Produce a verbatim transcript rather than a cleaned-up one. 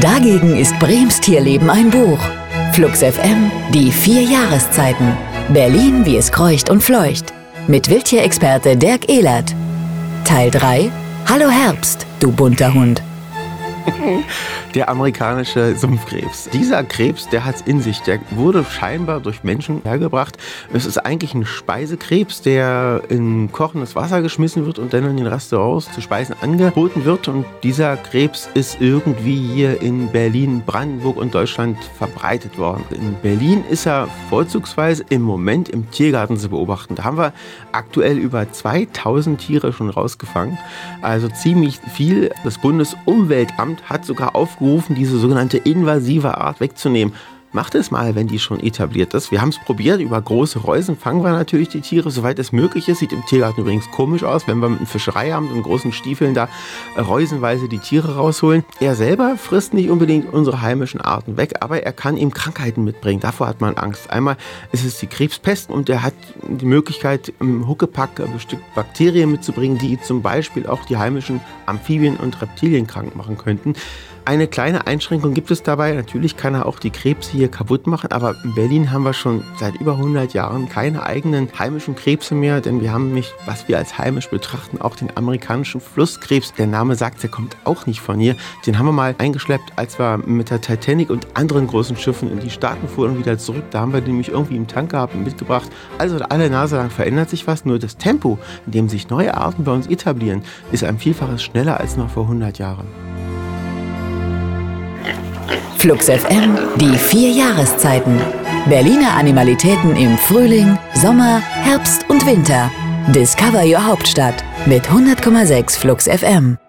Dagegen ist Brems Tierleben ein Buch. Flux F M, die vier Jahreszeiten. Berlin, wie es kreucht und fleucht. Mit Wildtierexperte Dirk Ehlert. Teil drei. Hallo Herbst, du bunter Hund. Der amerikanische Sumpfkrebs. Dieser Krebs, der hat es in sich. Der wurde scheinbar durch Menschen hergebracht. Es ist eigentlich ein Speisekrebs, der in kochendes Wasser geschmissen wird und dann in den Restaurants zu Speisen angeboten wird. Und dieser Krebs ist irgendwie hier in Berlin, Brandenburg und Deutschland verbreitet worden. In Berlin ist er vorzugsweise im Moment im Tiergarten zu beobachten. Da haben wir aktuell über zweitausend Tiere schon rausgefangen. Also ziemlich viel. Das Bundesumweltamt hat sogar aufgerufen, diese sogenannte invasive Art wegzunehmen. Macht es mal, wenn die schon etabliert ist. Wir haben es probiert, über große Reusen fangen wir natürlich die Tiere, soweit es möglich ist. Sieht im Tiergarten übrigens komisch aus, wenn wir mit einem Fischereiamt und großen Stiefeln da reusenweise die Tiere rausholen. Er selber frisst nicht unbedingt unsere heimischen Arten weg, aber er kann ihm Krankheiten mitbringen. Davor hat man Angst. Einmal ist es die Krebspest und er hat die Möglichkeit, im Huckepack bestimmte Bakterien mitzubringen, die zum Beispiel auch die heimischen Amphibien und Reptilien krank machen könnten. Eine kleine Einschränkung gibt es dabei. Natürlich kann er auch die Krebse hier kaputt machen, aber in Berlin haben wir schon seit über hundert Jahren keine eigenen heimischen Krebse mehr, denn wir haben nämlich, was wir als heimisch betrachten, auch den amerikanischen Flusskrebs. Der Name sagt, der kommt auch nicht von hier. Den haben wir mal eingeschleppt, als wir mit der Titanic und anderen großen Schiffen in die Staaten fuhren und wieder zurück. Da haben wir den nämlich irgendwie im Tank gehabt und mitgebracht. Also alle Nase lang verändert sich was, nur das Tempo, in dem sich neue Arten bei uns etablieren, ist ein Vielfaches schneller als noch vor hundert Jahren. Flux F M, die vier Jahreszeiten. Berliner Animalitäten im Frühling, Sommer, Herbst und Winter. Discover your Hauptstadt mit hundert Komma sechs Flux F M.